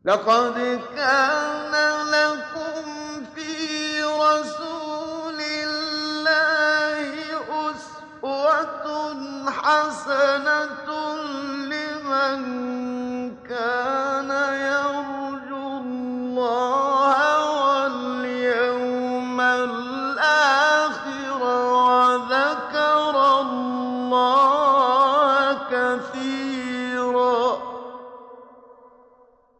لقد كان لكم في رسول الله أسوة حسنة